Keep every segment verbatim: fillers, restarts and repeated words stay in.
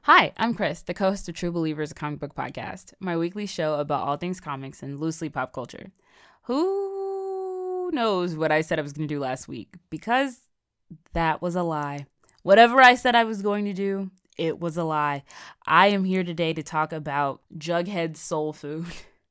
Hi, I'm Chris, the co-host of True Believers, a comic book podcast, my weekly show about all things comics and loosely pop culture. Who knows what I said I was going to do last week? Because that was a lie. Whatever I said I was going to do, it was a lie. I am here today to talk about Jughead's soul food.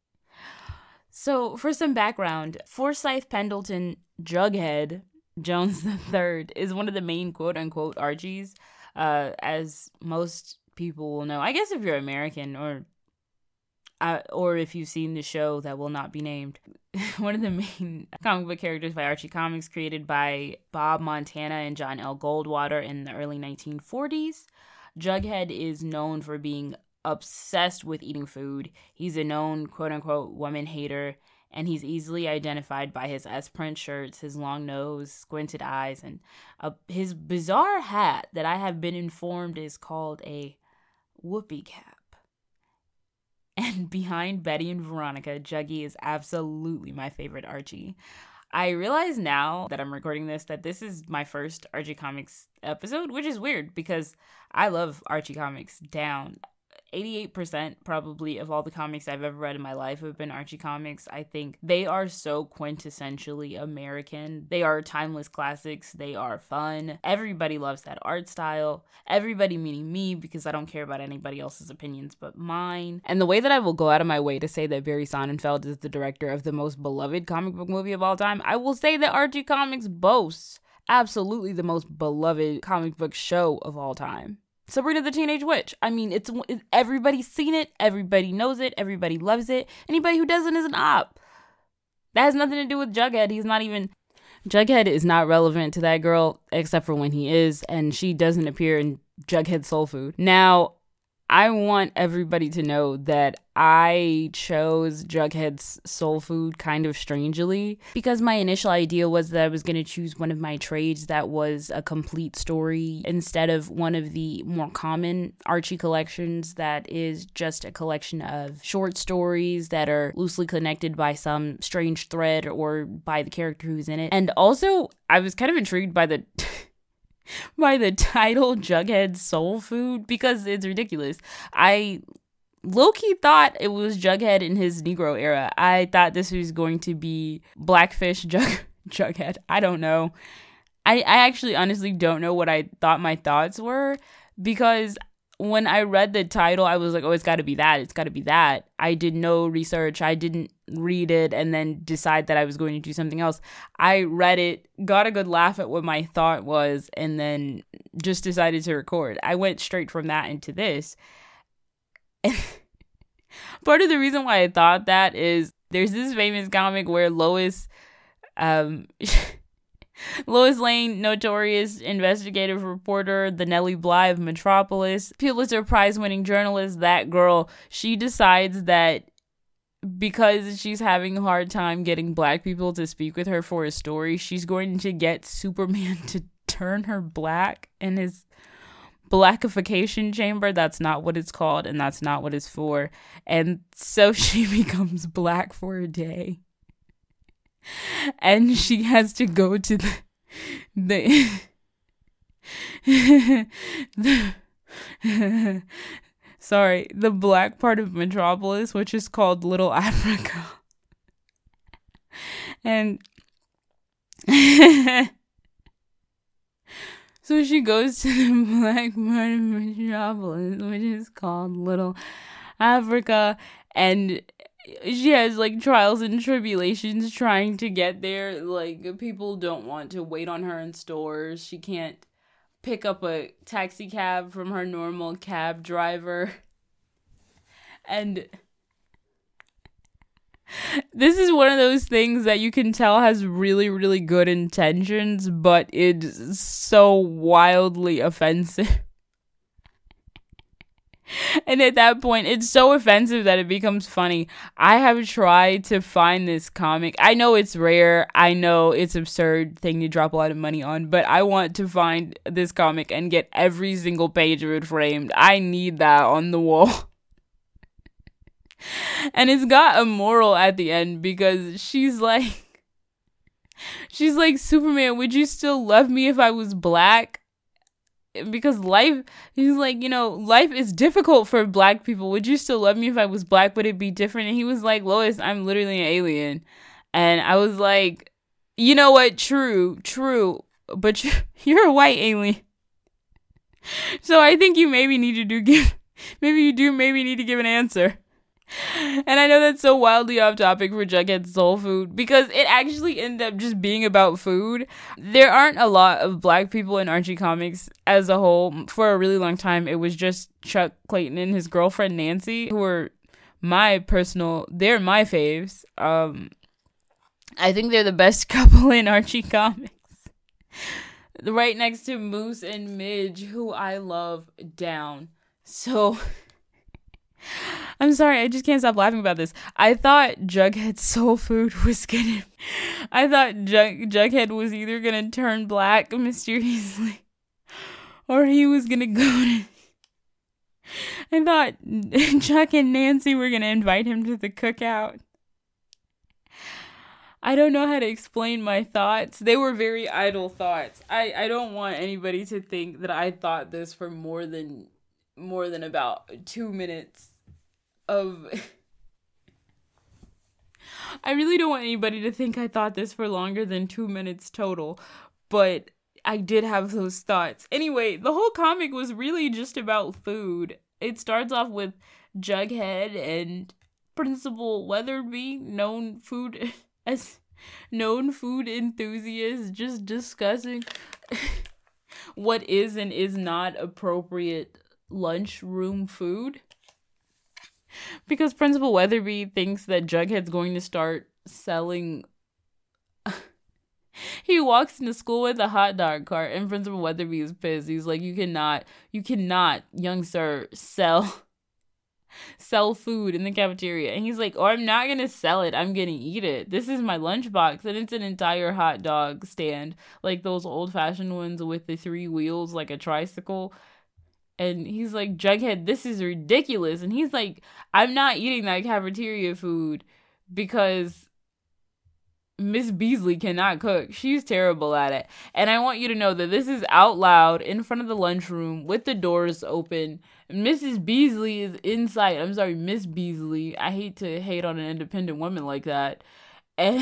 So, for some background, Forsyth Pendleton Jughead Jones the third is one of the main quote-unquote Archies, uh, as most people will know. I guess if you're American or uh, or if you've seen the show that will not be named. One of the main comic book characters by Archie Comics, created by Bob Montana and John L. Goldwater in the early nineteen forties. Jughead is known for being obsessed with eating food. He's a known quote-unquote woman hater, and he's easily identified by his S-print shirts, his long nose, squinted eyes, and uh, his bizarre hat that I have been informed is called a whoopee cap. And behind Betty and Veronica, Juggy is absolutely my favorite Archie. I realize now that I'm recording this that this is my first Archie Comics episode, which is weird because I love Archie Comics down. eighty-eight percent probably of all the comics I've ever read in my life have been Archie Comics. I think they are so quintessentially American. They are timeless classics. They are fun. Everybody loves that art style. Everybody meaning me, because I don't care about anybody else's opinions but mine. And the way that I will go out of my way to say that Barry Sonnenfeld is the director of the most beloved comic book movie of all time, I will say that Archie Comics boasts absolutely the most beloved comic book show of all time. Sabrina the Teenage Witch. I mean, it's everybody's seen it, everybody knows it, everybody loves it. Anybody who doesn't is an op. That has nothing to do with Jughead. He's not even... Jughead is not relevant to that girl, except for when he is, and she doesn't appear in Jughead's Soul Food. Now, I want everybody to know that I chose Jughead's Soul Food kind of strangely, because my initial idea was that I was going to choose one of my trades that was a complete story instead of one of the more common Archie collections that is just a collection of short stories that are loosely connected by some strange thread or by the character who's in it. And also, I was kind of intrigued by the... by the title Jughead's Soul Food, because it's ridiculous. I low-key thought it was Jughead in his Negro era. I thought this was going to be Blackfish Jug Jughead. I don't know. I, I actually honestly don't know what I thought my thoughts were, because when I read the title, I was like, oh, it's got to be that. It's got to be that. I did no research. I didn't read it and then decide that I was going to do something else. I read it, got a good laugh at what my thought was, and then just decided to record. I went straight from that into this. And part of the reason why I thought that is there's this famous comic where Lois... um. Lois Lane, notorious investigative reporter, the Nellie Bly of Metropolis, Pulitzer Prize-winning journalist, that girl, she decides that because she's having a hard time getting black people to speak with her for a story, she's going to get Superman to turn her black in his blackification chamber. That's not what it's called, and that's not what it's for. And so she becomes black for a day. And she has to go to the the, the sorry, the black part of Metropolis, which is called Little Africa. And so she goes to the black part of Metropolis, which is called Little Africa, and she has like trials and tribulations trying to get there. Like, people don't want to wait on her in stores. She can't pick up a taxi cab from her normal cab driver. And this is one of those things that you can tell has really, really good intentions, but it's so wildly offensive. And at that point, it's so offensive that it becomes funny. I have tried to find this comic. I know it's rare. I know it's an absurd thing to drop a lot of money on, but I want to find this comic and get every single page of it framed. I need that on the wall. And it's got a moral at the end, because she's like, she's like, Superman, would you still love me if I was black? because life, he's like, you know, life is difficult for black people. Would you still love me if I was black? Would it be different? And he was like, Lois, I'm literally an alien. And I was like, you know what? True, true. But you're a white alien. So I think you maybe need to do give, maybe you do maybe need to give an answer. And I know that's so wildly off topic for Jughead's Soul Food because it actually ended up just being about food. There aren't a lot of black people in Archie comics as a whole. For a really long time, it was just Chuck Clayton and his girlfriend Nancy, who are my personal, they're my faves. Um, I think they're the best couple in Archie comics. Right next to Moose and Midge, who I love down. So... I'm sorry, I just can't stop laughing about this. I thought Jughead's Soul Food was gonna... I thought Jug- Jughead was either gonna turn black mysteriously, or he was gonna go to... I thought Chuck and Nancy were gonna invite him to the cookout. I don't know how to explain my thoughts. They were very idle thoughts. I, I don't want anybody to think that I thought this for more than more than about two minutes of... I really don't want anybody to think I thought this for longer than two minutes total, but I did have those thoughts. Anyway, the whole comic was really just about food. It starts off with Jughead and Principal Weatherby, known food as known food enthusiasts, just discussing what is and is not appropriate lunchroom food. Because Principal Weatherby thinks that Jughead's going to start selling... He walks into school with a hot dog cart, and Principal Weatherby is pissed. He's like, you cannot, you cannot, young sir, sell... sell food in the cafeteria. And he's like, oh, I'm not gonna sell it, I'm gonna eat it. This is my lunchbox, and it's an entire hot dog stand, like those old-fashioned ones with the three wheels, like a tricycle. And he's like, Jughead, this is ridiculous. And he's like, I'm not eating that cafeteria food because Miss Beasley cannot cook. She's terrible at it. And I want you to know that this is out loud in front of the lunchroom with the doors open. Missus Beasley is inside. I'm sorry, Miss Beasley. I hate to hate on an independent woman like that. And...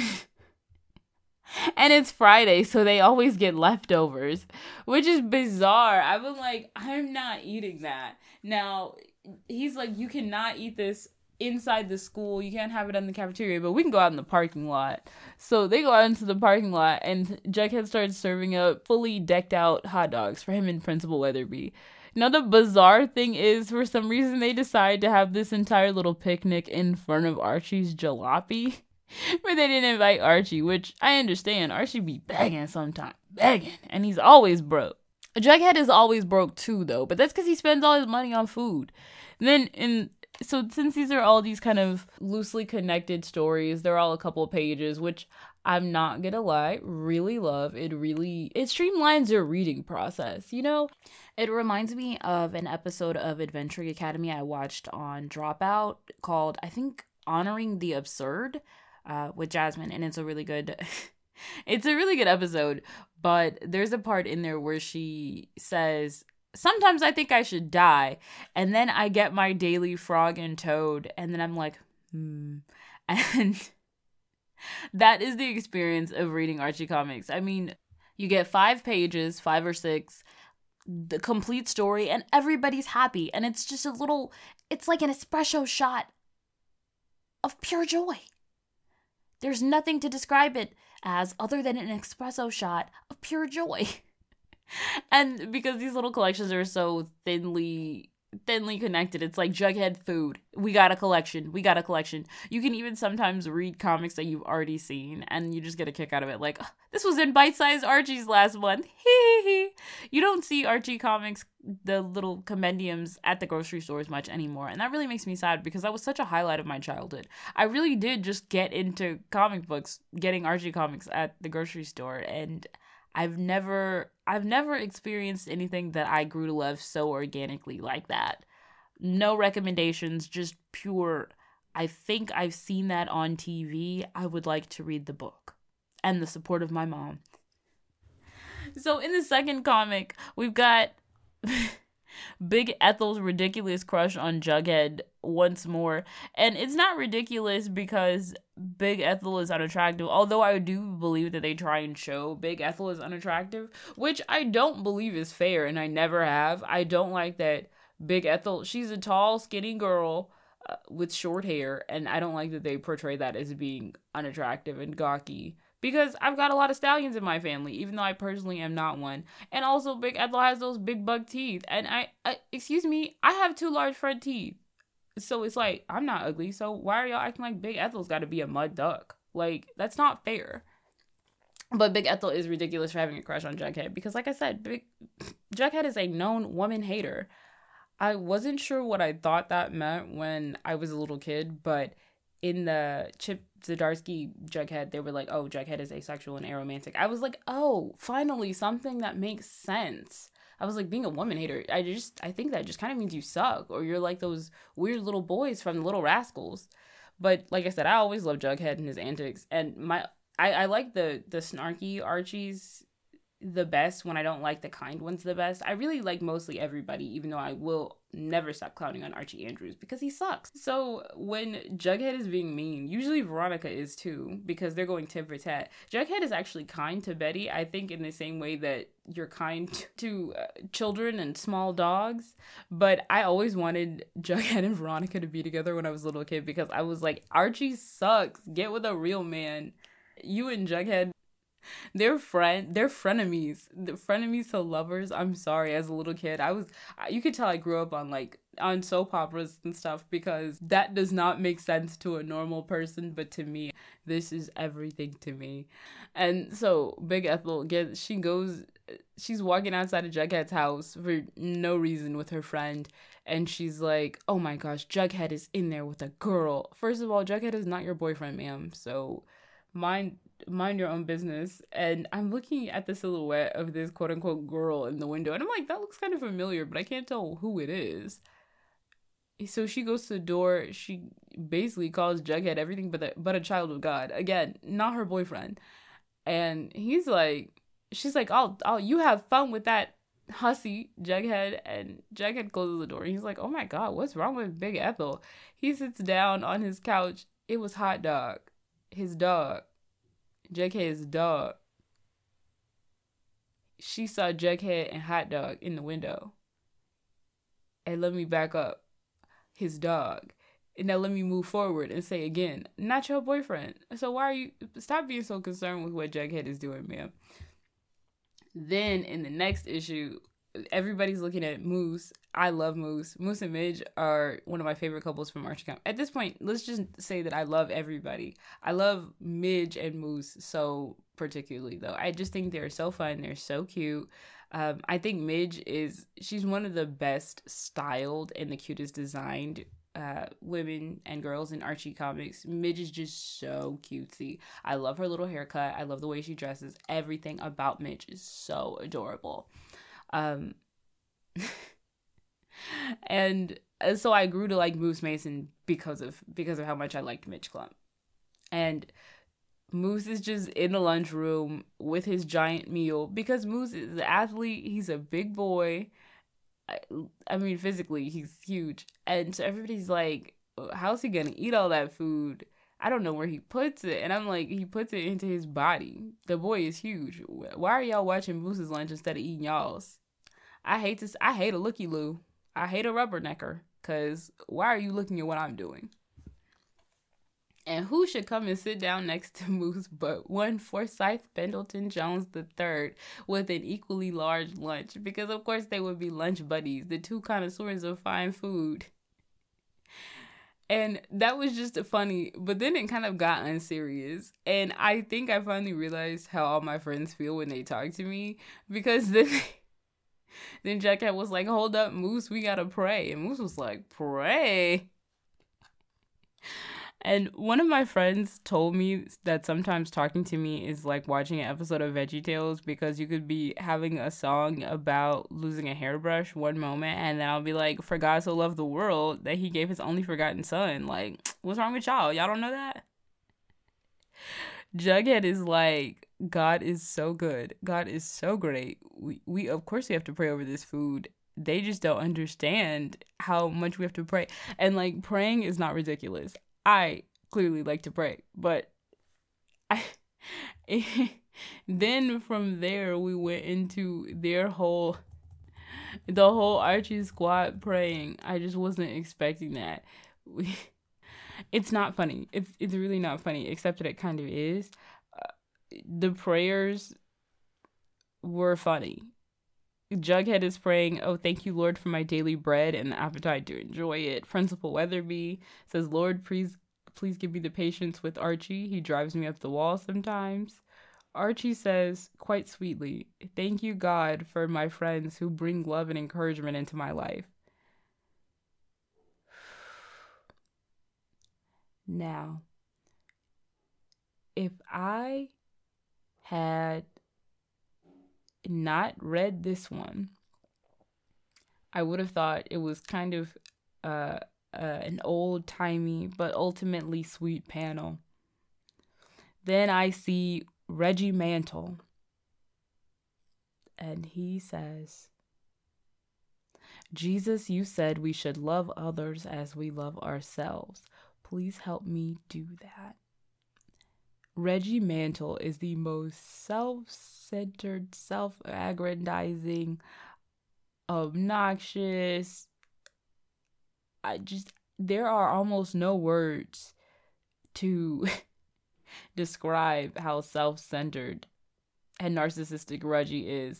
And it's Friday, so they always get leftovers, which is bizarre. I was like, I'm not eating that. Now, he's like, you cannot eat this inside the school. You can't have it in the cafeteria, but we can go out in the parking lot. So they go out into the parking lot, and Jughead starts serving up fully decked out hot dogs for him and Principal Weatherby. Now, the bizarre thing is, for some reason, they decide to have this entire little picnic in front of Archie's jalopy. But they didn't invite Archie, which I understand. Archie be begging sometimes. Begging. And he's always broke. Jughead is always broke too, though. But that's because he spends all his money on food. And then, in so since these are all these kind of loosely connected stories, they're all a couple of pages, which I'm not gonna lie, really love. It really, it streamlines your reading process, you know? It reminds me of an episode of Adventuring Academy I watched on Dropout called, I think, Honoring the Absurd. Uh, with Jasmine, and it's a really good it's a really good episode, but there's a part in there where she says, sometimes I think I should die, and then I get my daily frog and toad, and then I'm like, hmm. And that is the experience of reading Archie comics. I mean, you get five pages, five or six, the complete story, and everybody's happy, and it's just a little, it's like an espresso shot of pure joy. There's nothing to describe it as other than an espresso shot of pure joy. And because these little collections are so thinly thinly connected, it's like Jughead food. We got a collection. We got a collection. You can even sometimes read comics that you've already seen, and you just get a kick out of it. Like, oh, this was in Bite Size Archie's last month. You don't see Archie comics, the little compendiums, at the grocery stores much anymore, and that really makes me sad because that was such a highlight of my childhood. I really did just get into comic books, getting Archie comics at the grocery store, and I've never, I've never experienced anything that I grew to love so organically like that. No recommendations, just pure, I think I've seen that on T V. I would like to read the book. And the support of my mom. So in the second comic, we've got Big Ethel's ridiculous crush on Jughead once more. And it's not ridiculous because Big Ethel is unattractive, although I do believe that they try and show Big Ethel is unattractive, which I don't believe is fair, and I never have. I don't like that Big Ethel, she's a tall, skinny girl uh, with short hair, and I don't like that they portray that as being unattractive and gawky. Because I've got a lot of stallions in my family, even though I personally am not one. And also, Big Ethel has those big buck teeth. And I, I, excuse me, I have two large front teeth. So it's like, I'm not ugly. So why are y'all acting like Big Ethel's got to be a mud duck? Like, that's not fair. But Big Ethel is ridiculous for having a crush on Jughead. Because like I said, Big Jughead is a known woman hater. I wasn't sure what I thought that meant when I was a little kid, but in the Chip Zdarsky Jughead, they were like, oh, Jughead is asexual and aromantic. I was like, oh, finally, something that makes sense. I was like, being a woman hater, I just, I think that just kind of means you suck, or you're like those weird little boys from Little Rascals. But like I said, I always love Jughead and his antics, and my, I, I like the, the snarky Archies the best when I don't like the kind ones the best. I really like mostly everybody, even though I will never stop clowning on Archie Andrews because he sucks. So when Jughead is being mean, usually Veronica is too, because they're going tit for tat. Jughead is actually kind to Betty, I think, in the same way that you're kind to uh, children and small dogs. But I always wanted Jughead and Veronica to be together when I was a little kid, because I was like, Archie sucks. Get with a real man. You and Jughead, They're friend, they're frenemies, the frenemies to lovers. I'm sorry, as a little kid, I was, you could tell I grew up on like on soap operas and stuff, because that does not make sense to a normal person, but to me, this is everything to me. And so Big Ethel gets, she goes, she's walking outside of Jughead's house for no reason with her friend, and she's like, oh my gosh, Jughead is in there with a girl. First of all, Jughead is not your boyfriend, ma'am, so mind mind your own business. And I'm looking at the silhouette of this quote-unquote girl in the window, and I'm like, that looks kind of familiar, but I can't tell who it is. So she goes to the door. She basically calls Jughead everything but, the, but a child of God. Again, not her boyfriend. And he's like, she's like, oh, oh, you have fun with that hussy, Jughead. And Jughead closes the door, and he's like, oh my God, what's wrong with Big Ethel? He sits down on his couch. It was Hot Dog, his dog. Jughead's dog. She saw Jughead and Hot Dog in the window. And let me back up. His dog. And now let me move forward and say again, not your boyfriend. So why are you, stop being so concerned with what Jughead is doing, ma'am. Then in the next issue, everybody's looking at Moose. I love Moose. Moose and Midge are one of my favorite couples from Archie Comics. At this point, let's just say that I love everybody. I love Midge and Moose so particularly, though. I just think they're so fun. They're so cute. Um, I think Midge is, she's one of the best styled and the cutest designed uh, women and girls in Archie Comics. Midge is just so cutesy. I love her little haircut. I love the way she dresses. Everything about Midge is so adorable. Um, and so I grew to like Moose Mason because of because of how much I liked Midge Klump. And Moose is just in the lunchroom with his giant meal, because Moose is an athlete. He's a big boy. I, I mean, physically, he's huge. And so everybody's like, how's he gonna eat all that food? I don't know where he puts it. And I'm like, he puts it into his body. The boy is huge. Why are y'all watching Moose's lunch instead of eating y'all's? I hate this. I hate a looky-loo. I hate a rubbernecker. Because why are you looking at what I'm doing? And who should come and sit down next to Moose but one Forsyth Pendleton Jones the third with an equally large lunch? Because, of course, they would be lunch buddies, the two connoisseurs of fine food. And that was just funny, but then it kind of got unserious. And I think I finally realized how all my friends feel when they talk to me, because then... Then Jughead was like, hold up, Moose, we gotta pray. And Moose was like, pray? And one of my friends told me that sometimes talking to me is like watching an episode of VeggieTales, because you could be having a song about losing a hairbrush one moment, and then I'll be like, for God so loved the world that he gave his only forgotten son. Like, what's wrong with y'all? Y'all don't know that? Jughead is like, God is so good. God is so great. We, we of course, we have to pray over this food. they just don't understand how much we have to pray. And like, praying is not ridiculous. I clearly like to pray, but I then from there we went into their whole the whole Archie squad praying. I just wasn't expecting that. We, it's not funny. It's it's really not funny, except that it kind of is. Uh, the prayers were funny. Jughead is praying, "Oh, thank you, Lord, for my daily bread and the appetite to enjoy it." Principal Weatherby says, "Lord, please, please give me the patience with Archie. He drives me up the wall sometimes." Archie says, quite sweetly, "Thank you, God, for my friends who bring love and encouragement into my life." Now, if I had not read this one, I would have thought it was kind of uh, uh, an old-timey but ultimately sweet panel. Then I see Reggie Mantle, and he says, "Jesus, you said we should love others as we love ourselves. Please help me do that." Reggie Mantle is the most self-centered, self-aggrandizing, obnoxious. I just, there are almost no words to describe how self-centered and narcissistic Reggie is.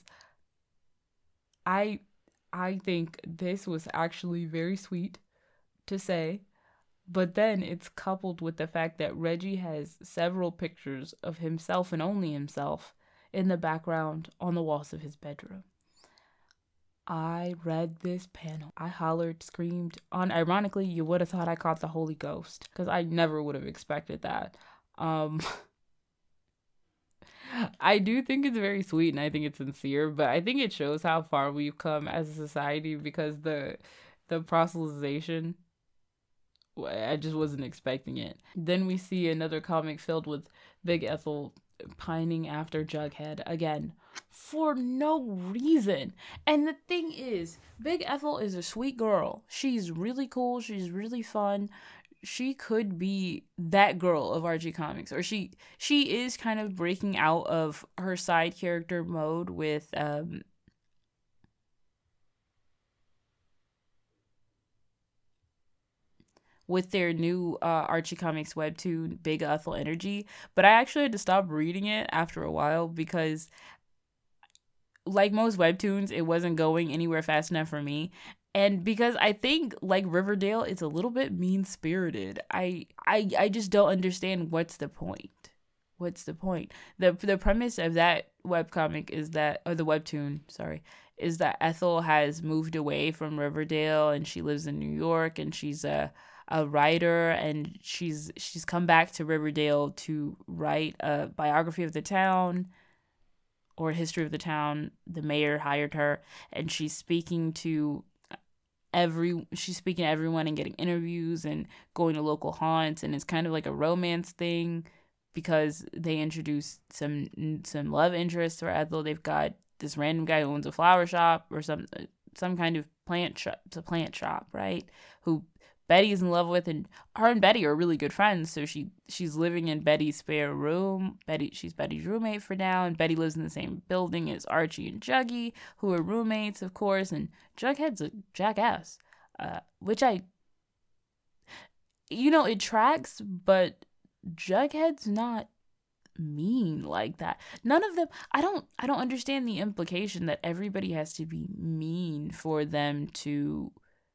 I I think this was actually very sweet to say, but then it's coupled with the fact that Reggie has several pictures of himself and only himself in the background on the walls of his bedroom. I read this panel. I hollered, screamed. On ironically, you would have thought I caught the Holy Ghost, because I never would have expected that. Um, I do think it's very sweet and I think it's sincere, but I think it shows how far we've come as a society, because the the proselytization, I just wasn't expecting it. Then we see another comic filled with Big Ethel pining after Jughead again for no reason. And the thing is, Big Ethel is a sweet girl. She's really cool. She's really fun. She could be that girl of Archie Comics, or she she is kind of breaking out of her side character mode with um with their new uh, Archie Comics webtoon, Big Ethel Energy. But I actually had to stop reading it after a while because, like most webtoons, it wasn't going anywhere fast enough for me. And because I think, like Riverdale, it's a little bit mean-spirited. I, I, I just don't understand what's the point. What's the point? The the premise of that webcomic is that, or the webtoon, sorry, is that Ethel has moved away from Riverdale and she lives in New York, and she's a a writer, and she's she's come back to Riverdale to write a biography of the town or history of the town. The mayor hired her, and she's speaking to every she's speaking to everyone and getting interviews and going to local haunts, and it's kind of like a romance thing because they introduce some some love interests for Ethel. They've got this random guy who owns a flower shop or some some kind of plant shop. It's a plant shop, right? Who Betty's in love with, and her and Betty are really good friends. So she she's living in Betty's spare room. Betty she's Betty's roommate for now, and Betty lives in the same building as Archie and Juggy, who are roommates, of course. And Jughead's a jackass, uh, which I, you know, it tracks, but Jughead's not mean like that. None of them. I don't. I don't understand the implication that everybody has to be mean for them to.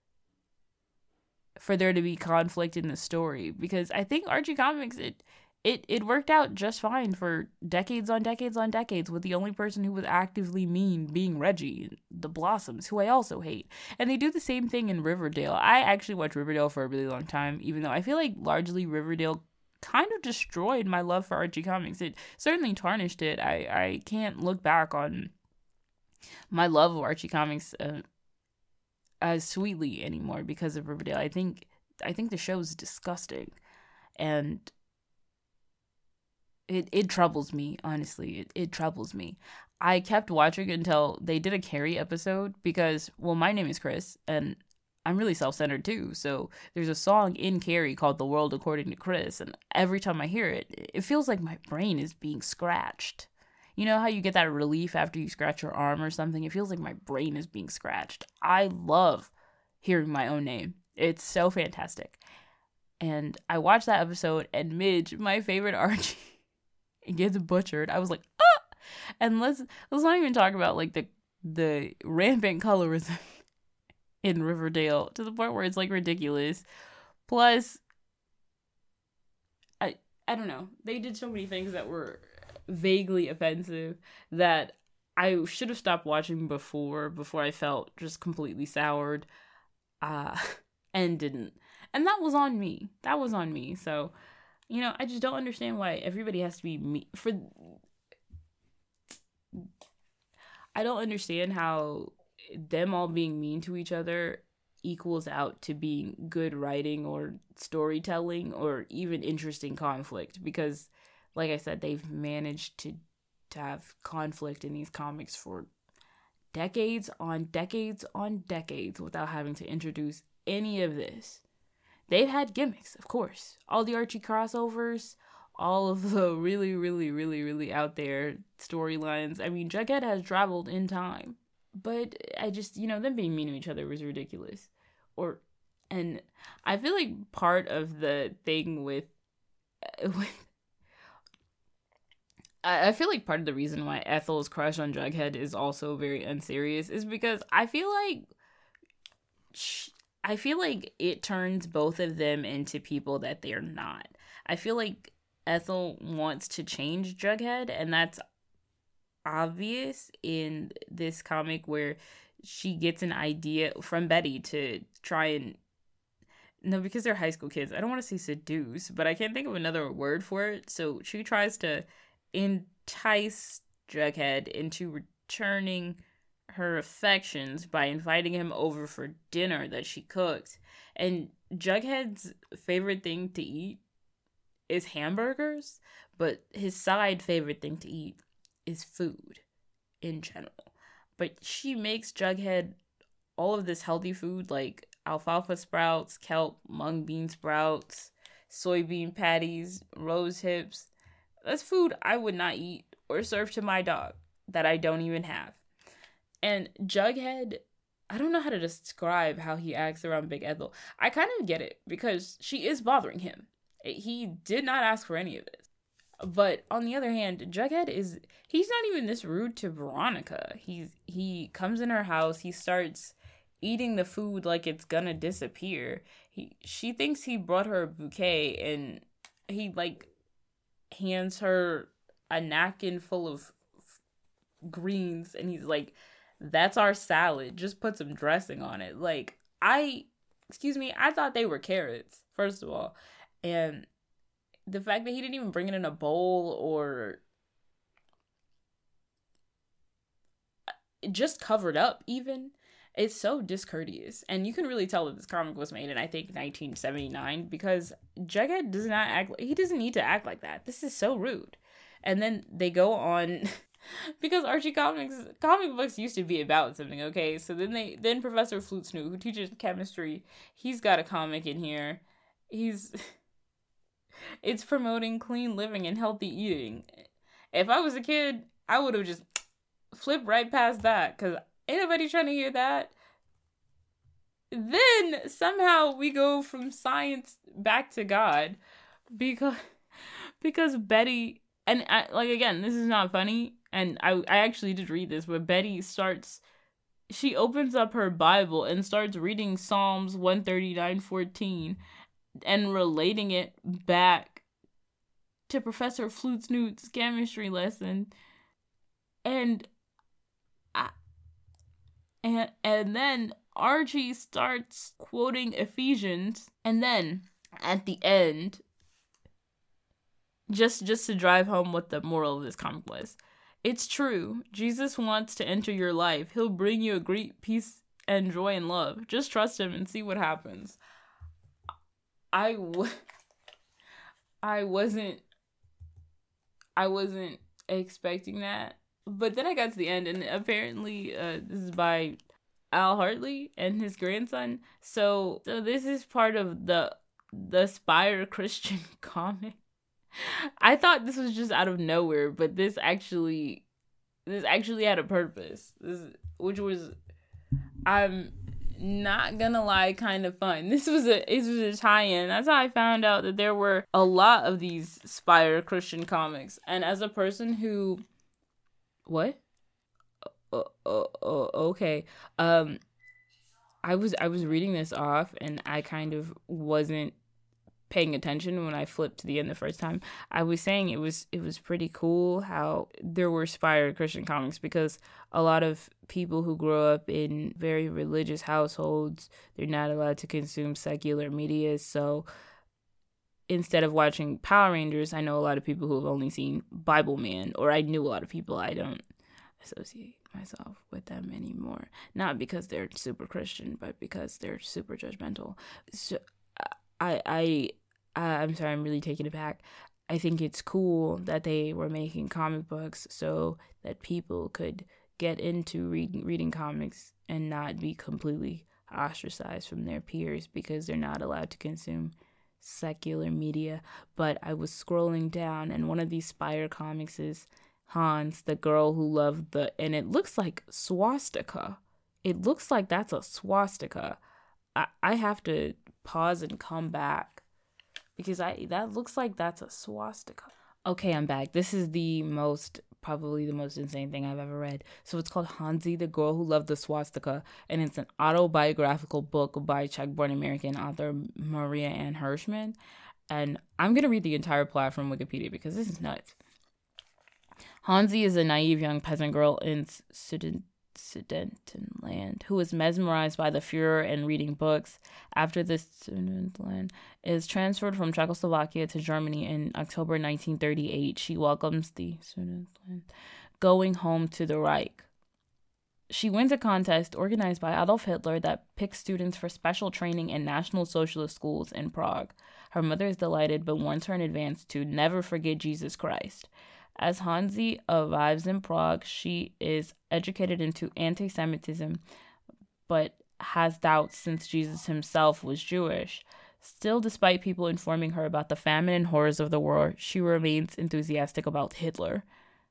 for there to be conflict in the story, because I think Archie Comics, it it it worked out just fine for decades on decades on decades, with the only person who was actively mean being Reggie, the Blossoms, who I also hate. And they do the same thing in Riverdale. I actually watched Riverdale for a really long time, even though I feel like largely Riverdale kind of destroyed my love for Archie Comics. It certainly tarnished it. I, I can't look back on my love of Archie Comics uh, as sweetly anymore because of Riverdale. I think I think the show is disgusting, and it it troubles me, honestly. It it troubles me. I kept watching until they did a Carrie episode because, well, my name is Chris and I'm really self-centered too. So there's a song in Carrie called The World According to Chris. And every time I hear it, it feels like my brain is being scratched. You know how you get that relief after you scratch your arm or something? It feels like my brain is being scratched. I love hearing my own name. It's so fantastic. And I watched that episode and Midge, my favorite Archie, gets butchered. I was like, ah! And let's let's not even talk about like the the rampant colorism in Riverdale to the point where it's like ridiculous. Plus, I I don't know. They did so many things that were vaguely offensive that I should have stopped watching before before I felt just completely soured, uh, and didn't. And that was on me. That was on me. So, you know, I just don't understand why everybody has to be me for. I don't understand how them all being mean to each other equals out to being good writing or storytelling or even interesting conflict, because like I said, they've managed to to have conflict in these comics for decades on decades on decades without having to introduce any of this. They've had gimmicks, of course. All the Archie crossovers, all of the really, really, really, really out there storylines. I mean, Jughead has traveled in time. But I just, you know, them being mean to each other was ridiculous. Or, and I feel like part of the thing with, with I feel like part of the reason why Ethel's crush on Jughead is also very unserious is because I feel like she, I feel like it turns both of them into people that they're not. I feel like Ethel wants to change Jughead, and that's obvious in this comic where she gets an idea from Betty to try and, no, because they're high school kids, I don't want to say seduce, but I can't think of another word for it. So she tries to entice Jughead into returning her affections by inviting him over for dinner that she cooked. And Jughead's favorite thing to eat is hamburgers, but his side favorite thing to eat is food in general. But she makes Jughead all of this healthy food like alfalfa sprouts, kelp, mung bean sprouts, soybean patties, rose hips. That's food I would not eat or serve to my dog that I don't even have. And Jughead, I don't know how to describe how he acts around Big Ethel. I kind of get it because she is bothering him. He did not ask for any of this. But on the other hand, Jughead is, he's not even this rude to Veronica. He's, he comes in her house, he starts eating the food like it's gonna disappear. He, she thinks he brought her a bouquet, and he, like, hands her a napkin full of f- greens, and he's like, that's our salad, just put some dressing on it. Like, I, excuse me, I thought they were carrots, first of all. And the fact that he didn't even bring it in a bowl or just covered up even, it's so discourteous. And you can really tell that this comic was made in, I think, nineteen seventy-nine, because Jughead does not act, he doesn't need to act like that. This is so rude. And then they go on, because Archie comics, comic books used to be about something, okay? So then they, then Professor Flute Snoot, who teaches chemistry, he's got a comic in here. He's, it's promoting clean living and healthy eating. If I was a kid, I would have just flipped right past that, because ain't nobody trying to hear that. Then somehow we go from science back to God, because because Betty, and I, like, again, this is not funny, and I I actually did read this, but Betty starts, she opens up her Bible and starts reading Psalms one thirty-nine fourteen and relating it back to Professor Flute Snoot's chemistry lesson. And I, and and then Archie starts quoting Ephesians, and then at the end, just just to drive home what the moral of this comic was, it's true. Jesus wants to enter your life. He'll bring you a great peace and joy and love. Just trust him and see what happens. I, w- I wasn't I wasn't expecting that, But then I got to the end, and apparently uh, this is by Al Hartley and his grandson. So, so this is part of the the Spire Christian comic. I thought this was just out of nowhere, but this actually this actually had a purpose. This, which was, I'm not gonna lie, kind of fun. This was a this was a tie-in. That's how I found out that there were a lot of these Spire Christian comics. And as a person who, what? Uh, uh, uh, okay. Um, I was I was reading this off, and I kind of wasn't paying attention when I flipped to the end the first time. I was saying it was it was pretty cool how there were Spire Christian comics, because a lot of people who grow up in very religious households, they're not allowed to consume secular media. So instead of watching Power Rangers, I know a lot of people who have only seen Bible Man, or I knew a lot of people. I don't associate myself with them anymore, not because they're super Christian, but because they're super judgmental. So I I I'm sorry, I'm really taken aback. I think it's cool that they were making comic books so that people could get into reading reading comics and not be completely ostracized from their peers because they're not allowed to consume secular media. But I was scrolling down, and one of these Spire comics is Hans, the girl who loved the, and it looks like swastika. It looks like that's a swastika. I, I have to pause and come back because I that looks like that's a swastika. Okay, I'm back. This is the most, probably the most insane thing I've ever read. So it's called Hansi, the Girl Who Loved the Swastika, and it's an autobiographical book by Czech-born American author Maria Ann Hirschman. And I'm going to read the entire plot from Wikipedia because this is nuts. Hansi is a naive young peasant girl in Suden- Sudetenland who is mesmerized by the Fuhrer and reading books. After the Sudetenland is transferred from Czechoslovakia to Germany in October nineteen thirty-eight, she welcomes the Sudetenland, going home to the Reich. She wins a contest organized by Adolf Hitler that picks students for special training in National Socialist schools in Prague. Her mother is delighted but warns her in advance to never forget Jesus Christ. As Hansi arrives in Prague, she is educated into anti-Semitism, but has doubts since Jesus himself was Jewish. Still, despite people informing her about the famine and horrors of the war, she remains enthusiastic about Hitler.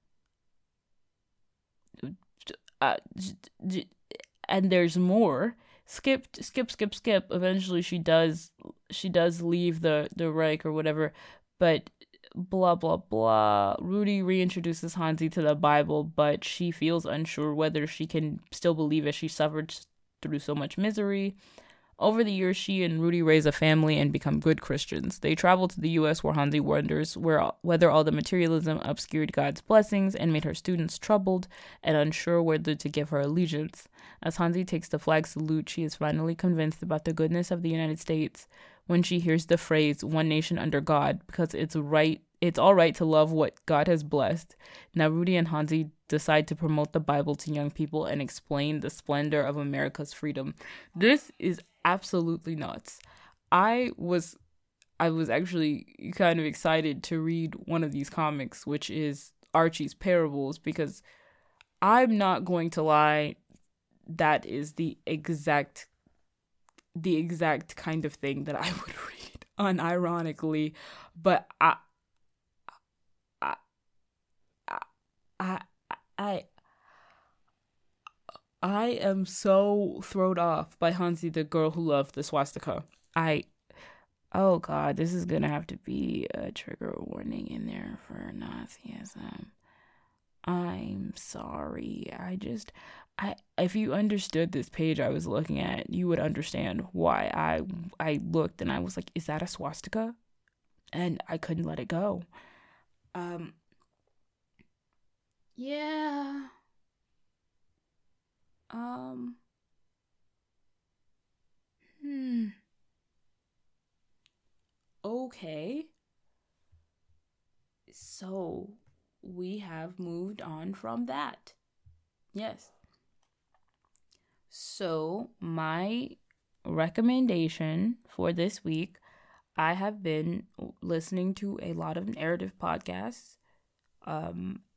Uh, and there's more. Skip, skip, skip, skip. Eventually, she does, she does leave the the Reich or whatever, but. Blah, blah, blah. Rudy reintroduces Hansi to the Bible, but she feels unsure whether she can still believe as she suffered through so much misery. Over the years, she and Rudy raise a family and become good Christians. They travel to the U S where Hansi wonders where, whether all the materialism obscured God's blessings and made her students troubled and unsure whether to give her allegiance. As Hansi takes the flag salute, she is finally convinced about the goodness of the United States when she hears the phrase, "one nation under God," because it's right, it's all right to love what God has blessed. Now Rudy and Hansi decide to promote the Bible to young people and explain the splendor of America's freedom. This is absolutely nuts. I was I was actually kind of excited to read one of these comics, which is Archie's Parables, because I'm not going to lie, that is the exact the exact kind of thing that I would read unironically. But I I I I I am so thrown off by Hansi, the Girl Who Loved the Swastika. I oh god, this is gonna have to be a trigger warning in there for Nazism. I'm sorry. I just I if you understood this page I was looking at, you would understand why I I looked and I was like, is that a swastika? And I couldn't let it go. Um Yeah. Um Hmm. Okay. So we have moved on from that. Yes. So my recommendation for this week, I have been listening to a lot of narrative podcasts. Um,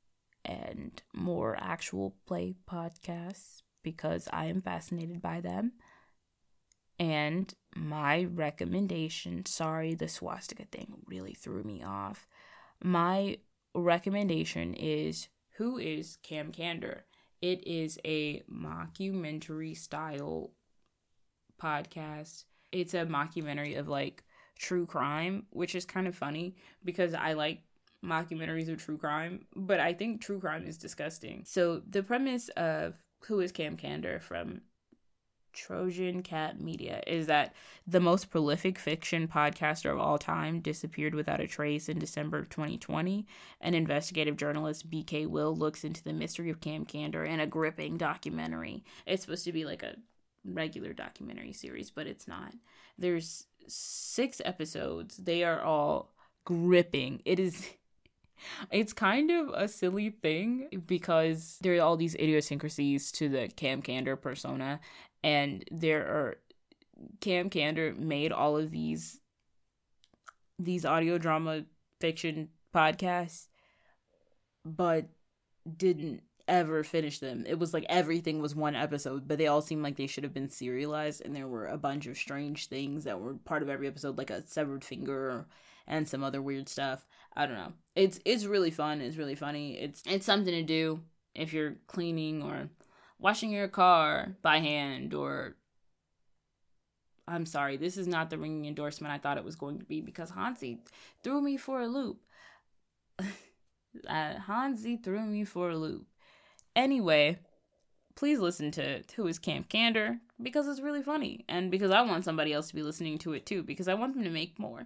and more actual play podcasts because I am fascinated by them. And my recommendation, sorry, the swastika thing really threw me off. My recommendation is Who is Cam Candor? It is a mockumentary style podcast. It's a mockumentary of like true crime, which is kind of funny because I like mockumentaries of true crime, but I think true crime is disgusting. So the premise of Who is Cam Candor from Trojan Cat Media is that the most prolific fiction podcaster of all time disappeared without a trace in December of twenty twenty. And investigative journalist B K Will looks into the mystery of Cam Candor in a gripping documentary. It's supposed to be like a regular documentary series, but it's not. There's six episodes. They are all gripping. It is... It's kind of a silly thing because there are all these idiosyncrasies to the Cam Candor persona, and there are Cam Candor made all of these these audio drama fiction podcasts, but didn't ever finish them. It was like everything was one episode, but they all seemed like they should have been serialized, and there were a bunch of strange things that were part of every episode, like a severed finger and some other weird stuff. I don't know. It's it's really fun. It's really funny. It's it's something to do if you're cleaning or washing your car by hand, or I'm sorry, this is not the ringing endorsement I thought it was going to be because Hansi threw me for a loop. uh, Hansi threw me for a loop. Anyway, please listen to Who is Cam Candor because it's really funny, and because I want somebody else to be listening to it too because I want them to make more.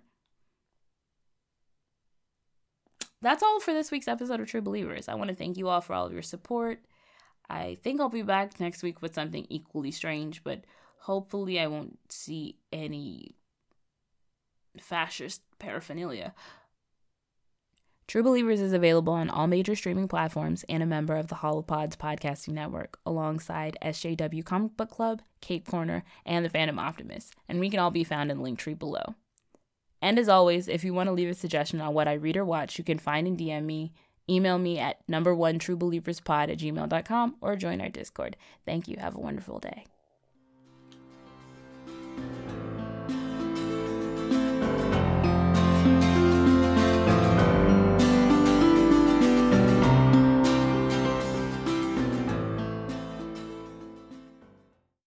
That's all for this week's episode of True Believers. I want to thank you all for all of your support. I think I'll be back next week with something equally strange, but hopefully I won't see any fascist paraphernalia. True Believers is available on all major streaming platforms and a member of the Holopods podcasting network, alongside S J W Comic Book Club, Cape Corner, and the Phantom Optimist, and we can all be found in the link tree below. And as always, if you want to leave a suggestion on what I read or watch, you can find and D M me, email me at number one truebelieverspod at gmail dot com, or join our Discord. Thank you. Have a wonderful day.